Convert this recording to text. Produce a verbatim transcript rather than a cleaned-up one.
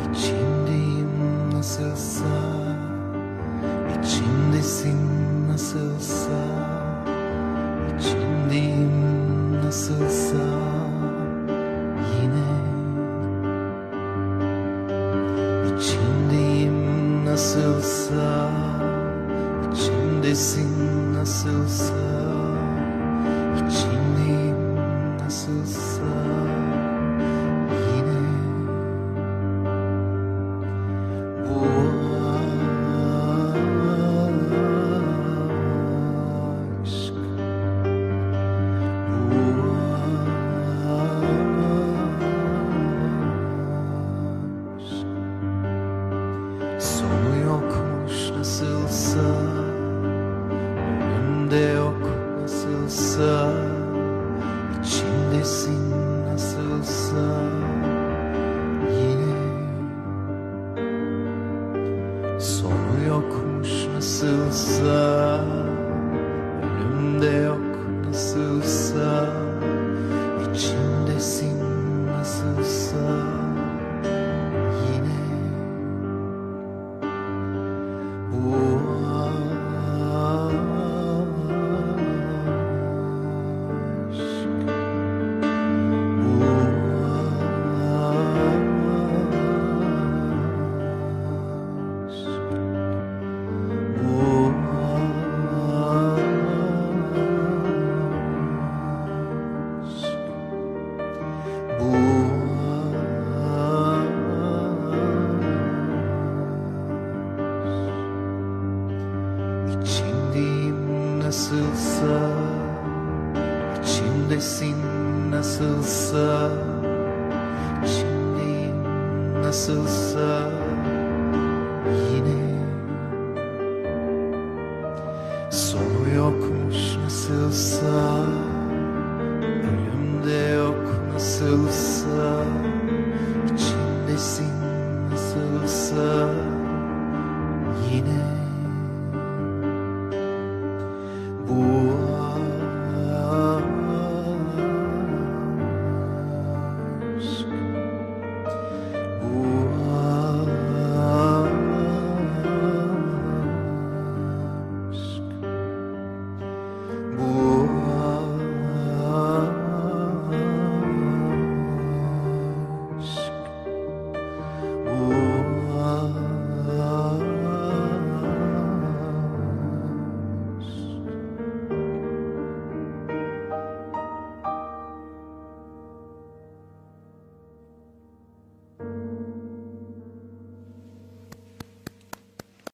İçindeyim nasılsa, içimdesin nasılsa, içindeyim nasılsa yine. İçindeyim nasılsa, içimdesin nasılsa, içindeyim nasılsa yine. Bu aşk, bu aşk sonu yokmuş nasılsa, önümde yok nasılsa, içimdesin nasılsa yine. Sonu yokmuş nasılsa, önümde yok nasılsa, içimdesin nasılsa yine. Bu aşk, bu aşk, bu aşk, bu İçindeyim nasılsa, içimdesin nasılsa, içindeyim nasılsa yine. Sonu yokmuş nasılsa, ölümde yok nasılsa, içimdesin nasılsa yine. Bu aşk, bu